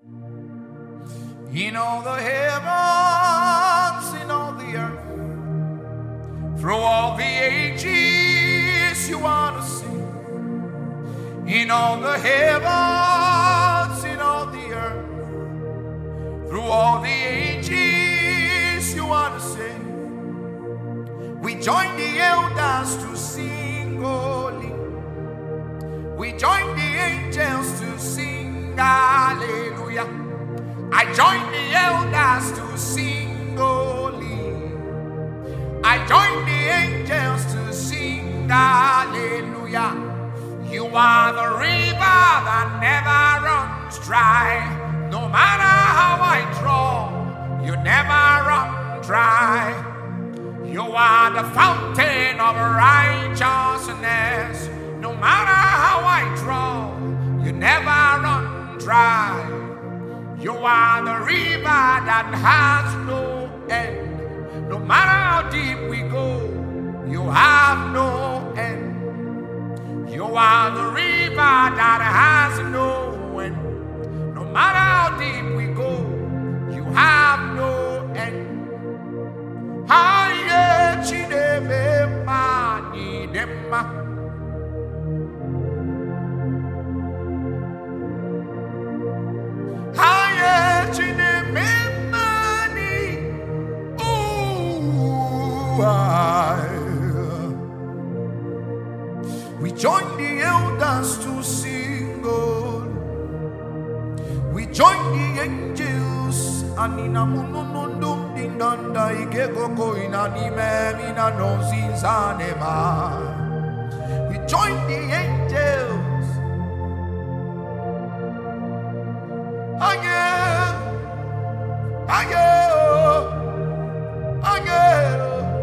In all the heavens, in all the earth, through all the ages you want to see. In all the heavens, in all the earth, through all the ages you want to sing. We join the elders to sing holy. We join the angels to sing hallelujah. I join the elders to sing holy. I join the angels to sing hallelujah. You are the river that never runs dry. No matter how I draw, you never run dry. You are the fountain of righteousness. No matter how I draw, you never run dry. You are the river that has no end. No matter how deep we go, you have no end. You are the river that has no end. No matter how deep we go, you have no end. Haye chideme mani dema. Haye chideme mani. Ooh, we join the elders to sing God. We join the angels and in a munundum ding danda ikeko ina nime mina no zinzanema. We join the angels. Again, again, again,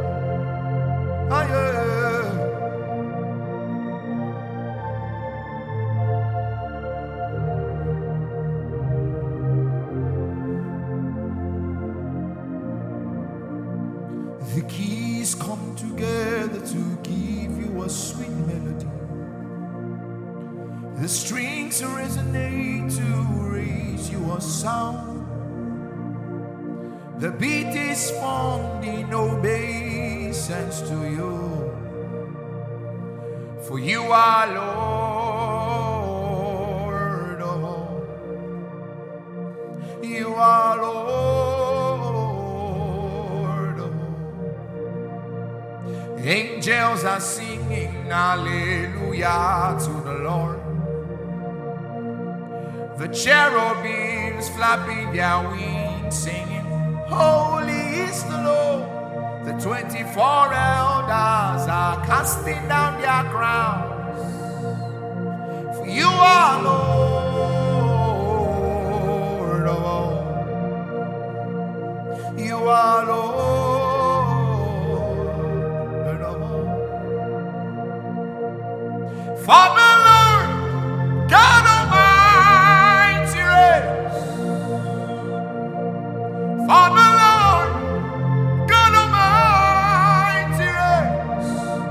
again. The keys come together to give you a sweet melody. The strings resonate to raise you a sound. The beat is formed in obeisance to you. For you are Lord. Oh, you are Lord. Angels are singing hallelujah to the Lord. The cherubims flapping their wings singing, holy is the Lord. The 24 elders are casting down their crowns. For you are Lord of all. You are Lord. For the Lord God Almighty reigns. For the Lord God Almighty reigns.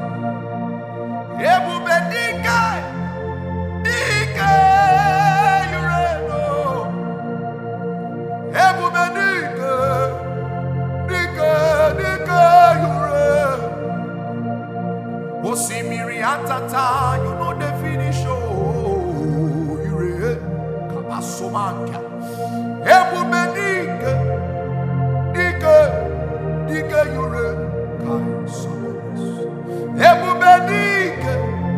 Ebube dike, dike you reign. Ebube dike, dike, dike you reign. Osimiri atata, you know the finish. Oh, you reign. Kabasomanka. Ebube dike, dike, dike you reign. Kaisos. Ebube dike.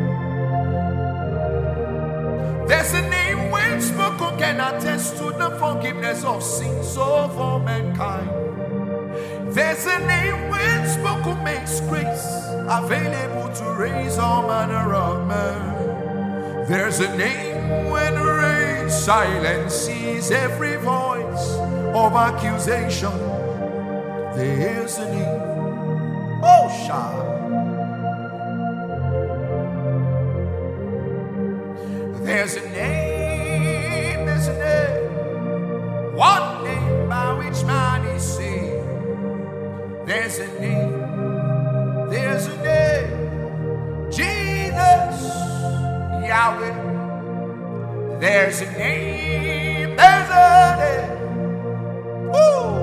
There's a name when spoken can attest to the forgiveness of sins of all mankind. There's a name when spoken makes grace available to raise all manner of men. There's a name when raised silences every voice of accusation. There's a name, oh Shah. There's a name, one name by which man is saved. There's a name, Jesus, Yahweh. There's a name. There's a name. Woo.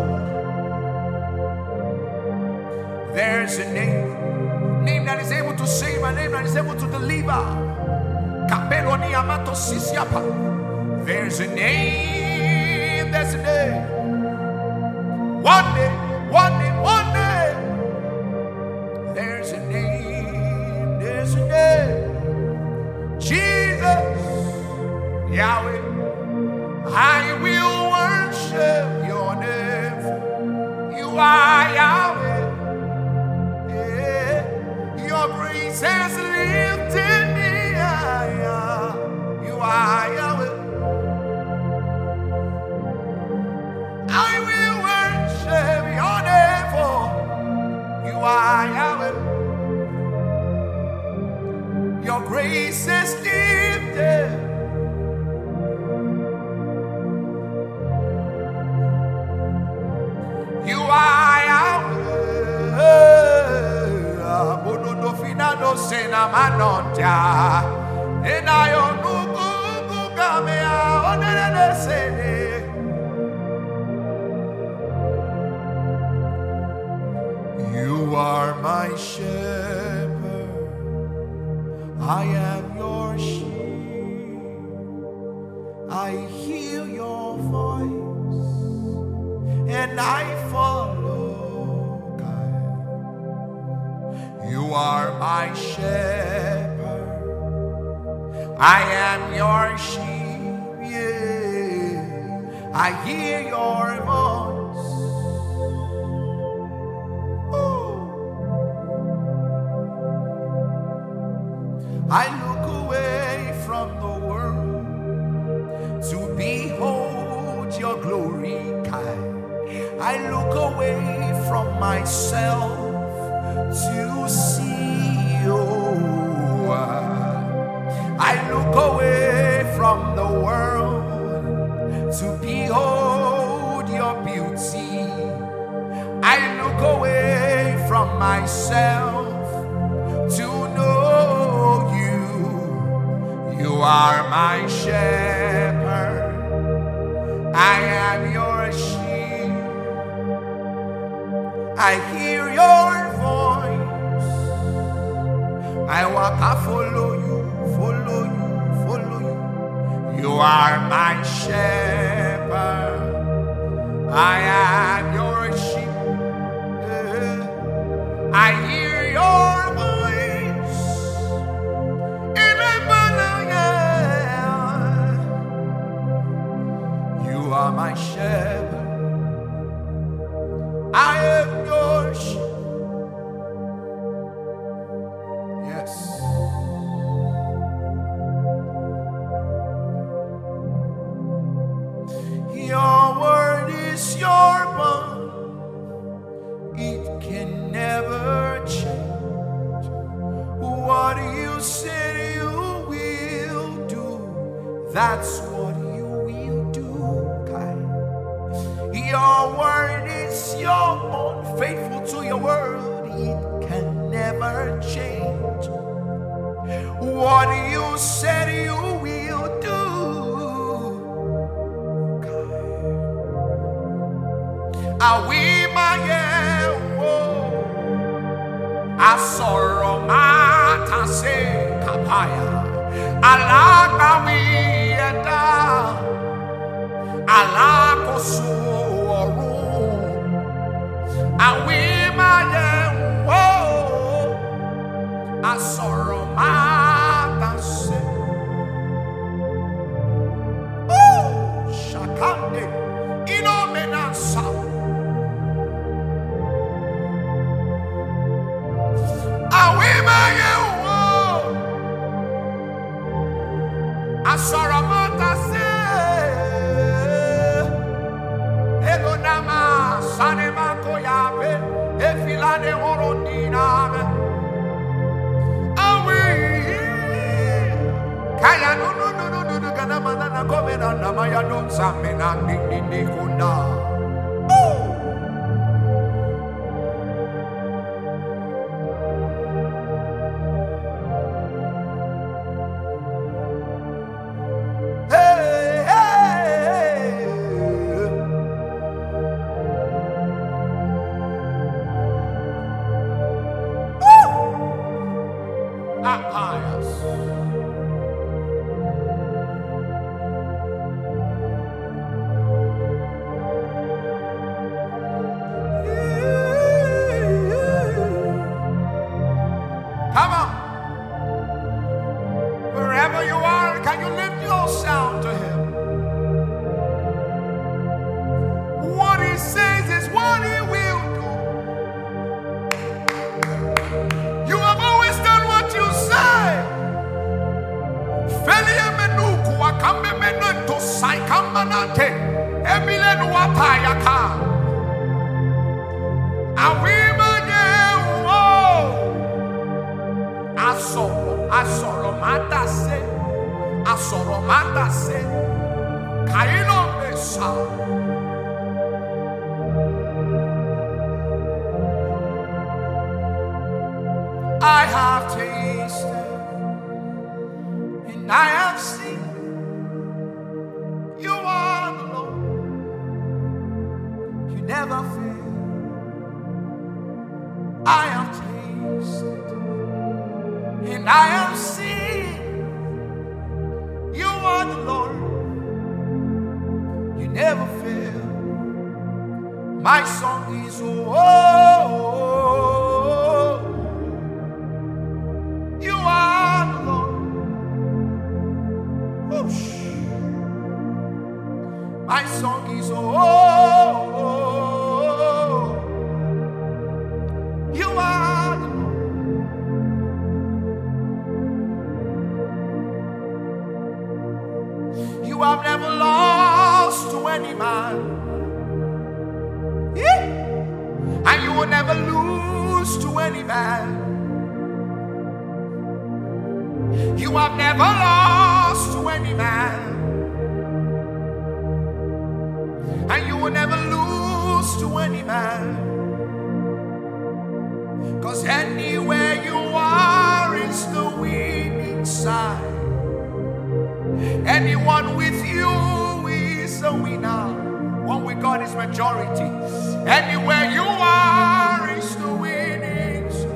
There's a name. Name that is able to save. A name that is able to deliver. Kapeloni amato sisiapa. There's a name. There's a name. One day. One day. One day. There's a name. There's a name. Jesus. Yahweh, I will worship your name. You are Yahweh. Yeah. Your grace has lifted me higher. You are Yahweh. I will worship your name, for you are Yahweh. Your grace has lifted. You are Yahweh. Abonodo finado sena manonja. Enayo nugu gamea onene sene. You are my shepherd. I am your sheep. I hear your voice and I follow, God. You are my shepherd. I am your sheep. Yeah. I hear your voice. Ooh. I look away from the world to behold your glory, God. I look away from myself to see you. I look away from the world to behold your beauty. I look away from myself to know you. You are my shepherd. I am your sheep. I hear your voice. I walk, I follow you, follow you, follow you. You are my shepherd. I am your sheep. I hear your voice. You are my shepherd. I am your sheep. Yes. Your word is your bond. It can never change. What you said you will do, that's what you will do. Your word is your own, faithful to your word, it can never change. What you said you will do, Asoro mata se kapaya, alaka wienda, alako suoru, awima yewo, asoro mata se, shakande, inomena sa. Asaramata se Elonama Sanemako Yabe Efilane Orondina Awi Kaya no Ganamana Gomena Namaya no Samena Nini Kunda. Hey! can you lift your sound to him? What he says is what he will do. You have always done what you say. Felia menuku akambe menento saikamanate emile watayaka. Awimanye wo asoro mata se kaino mesa. I have tasted and I have seen you are the Lord. You never fail. I have tasted and I have seen you are the Lord. You never fail. My song is you are the Lord. Whoosh. My song is you are the Lord. You have never lost to any man, and you will never lose to any man. You have never lost to any man, and you will never lose to any man. 'Cause anywhere you are is the winning side. Anyone with you is a winner. One with God is majority. Anywhere you are is the winning side.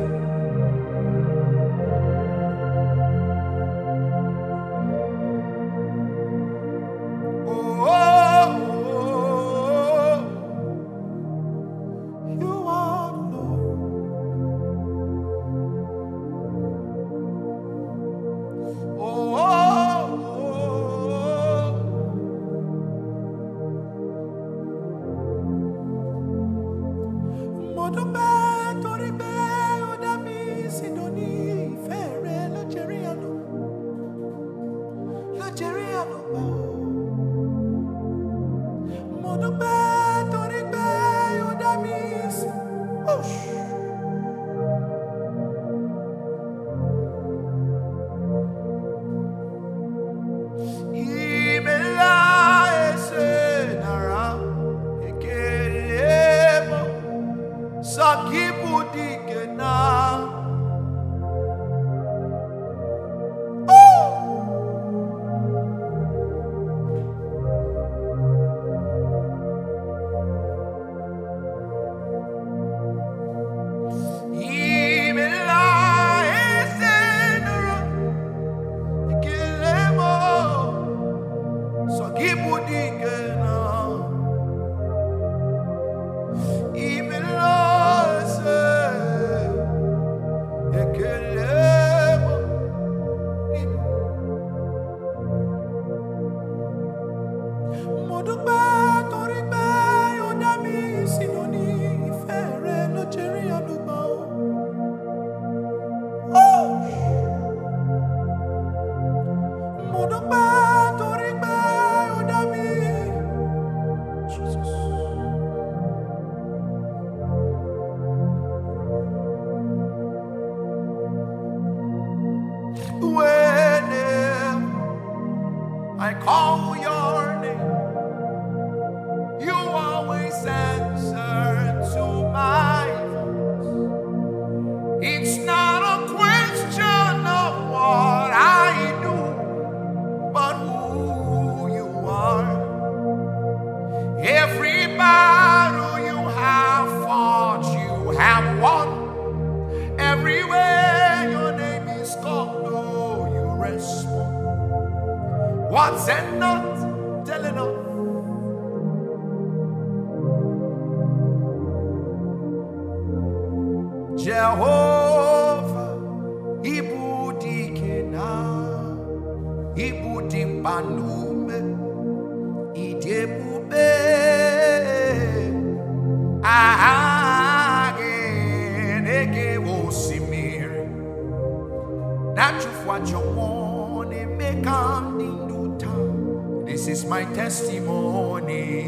I call your name, you always answer to my voice. It's not a question of what I do, but who you are. Every battle you have fought, you have won. Everywhere your name is called, oh, you respond. What's enough telling us? Jehovah, Ibu Dikena, Ibu ipudim panume idepube agenege wosimir nachufwa jomone mekandinuta. This is my testimony.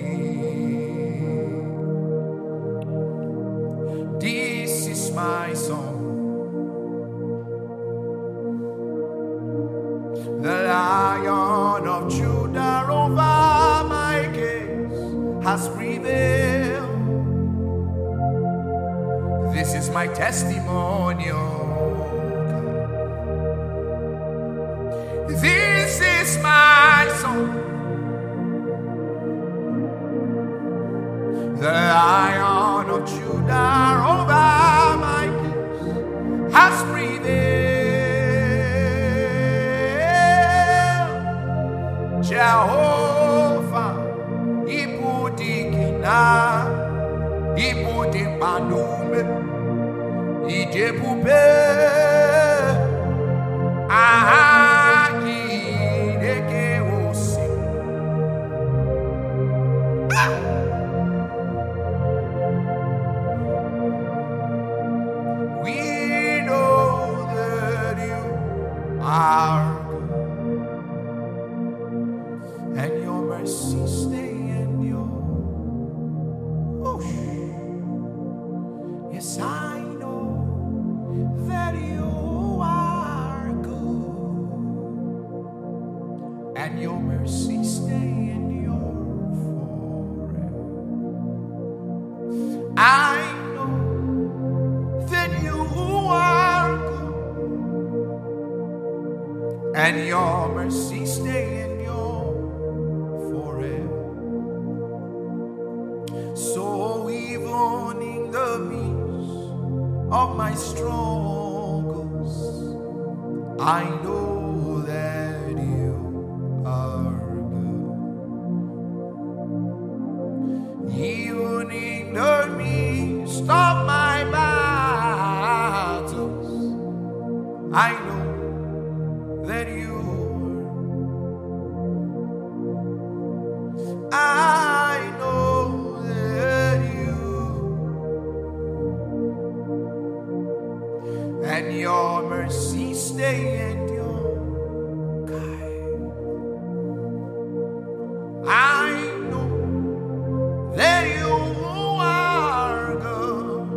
This is my song. The Lion of Judah over my case has prevailed. This is my testimony. This is my song. The Lion of Judah over my case has prevailed. Jehovah, Ibudikina, Ibudipanume, Idepube, Ahagideke. We know that you are good, and your mercy stay endure. Oh, yes, I know that you are good, and your mercy stay endure forever. I know that you are good, and your mercy stay endure forever. So even in the midst of my struggles, I know that you are good. Even in the midst of my battles, I know that you are. I know that you, and your mercy stay endure. I know that you are good.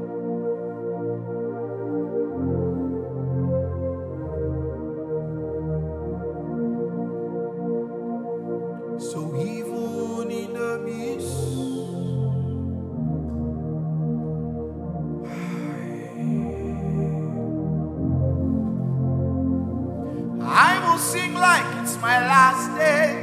So even in the midst, I will sing like it's my last day.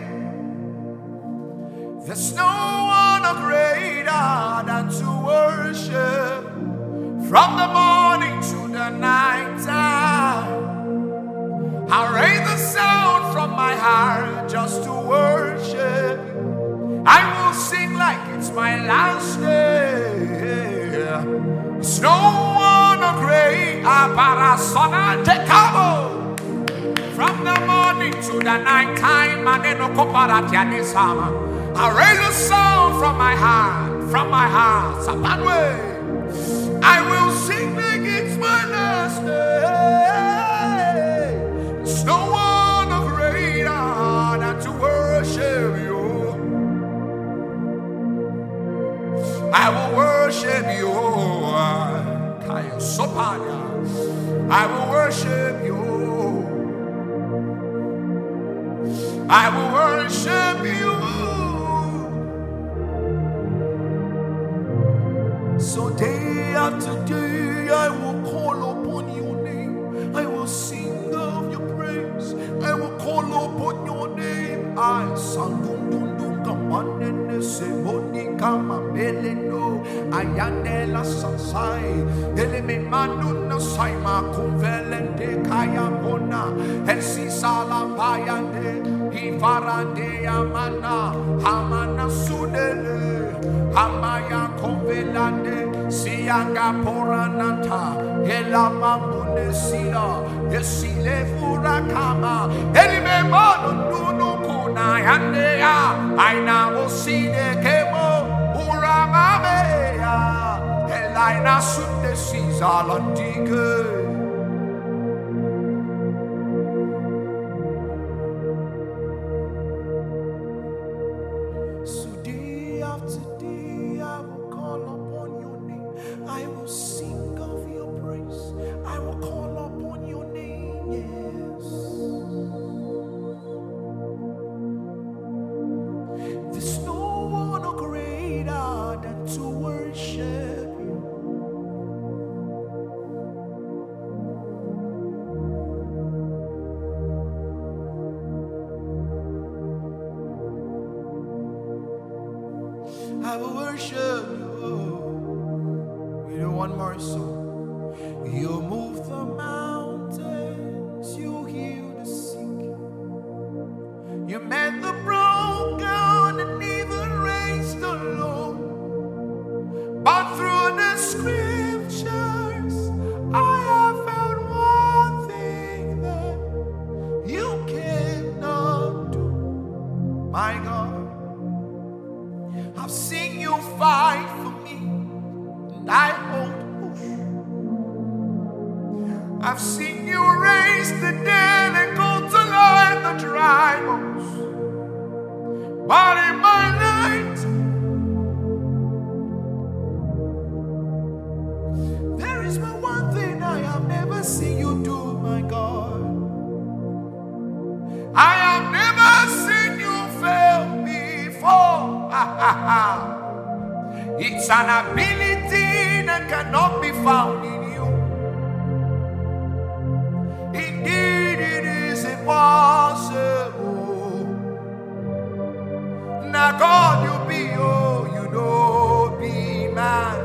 There's no one greater than to worship from the morning to the night time. I'll raise the sound from my heart just to worship. I will sing like it's my last day. There's no one greater from the morning to the night time. I raise a sound from my heart, that way. I will sing like it's my last day. There's no one greater than to worship you. I will worship you. I will worship you. I will worship you. So day after day I will call upon your name. I will sing of your praise. I will call upon your name. I sang Ayandela Sansai, Eleme Manuna Saima, Convelente Kayabona, Elsi Sala Payande, Ifarande Amana, Hamana Sudele, Hamaya Convelande, Sianga Poranata, Elama Munesila, Esile Furakama, Elime Manu. aina osine kemo uramamea elaina sunde sizalandige. So day after day I will call upon your name. I will sing of your praise. I will call upon your name, yes. There's no one greater than to worship you. I will worship you with one more song. You move the mountains, you heal the sick, you mend the broken and even raised the low. But through the scriptures I have found one thing that you cannot do, my God. I've seen you fight for me, and I won't push. I've seen you raise the dead and go to life the dry bones. But in my life, there is but one thing I have never seen you do, my God. I have never seen you fail before. It's an ability that cannot be found in you. Indeed, it is impossible. Now, God, you be, oh, you know, be man.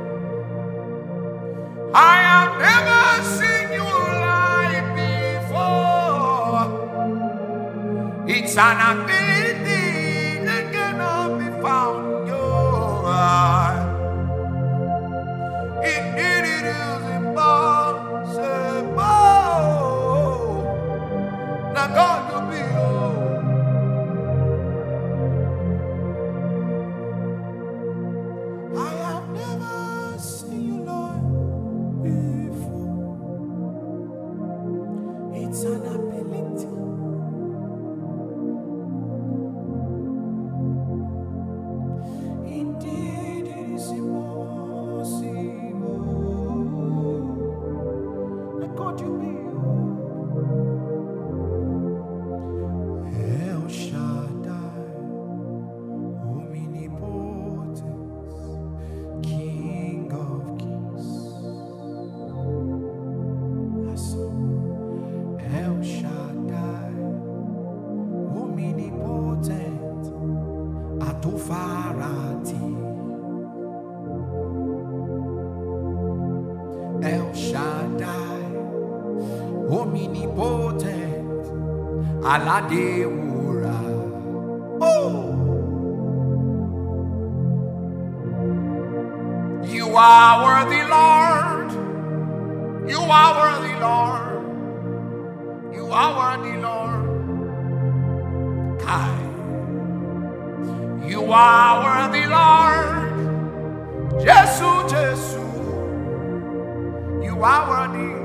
I have never seen you lie before. It's an ability that cannot be found in your eye. Indeed, it is impossible. Now, God, you be, oh. I have never seen you lie before. It's an ability. Indeed, it is impossible. Now, God, you be, El Shaddai, omnipotence, King of kings. El Shaddai, omnipotent, Atofarati. El Shaddai, omnipotent, Aladeura. Oh, you are worthy, Lord. You are worthy, Lord. You are worthy, Lord. Kai. You are worthy, Lord. Jesus, Jesus. You are worthy.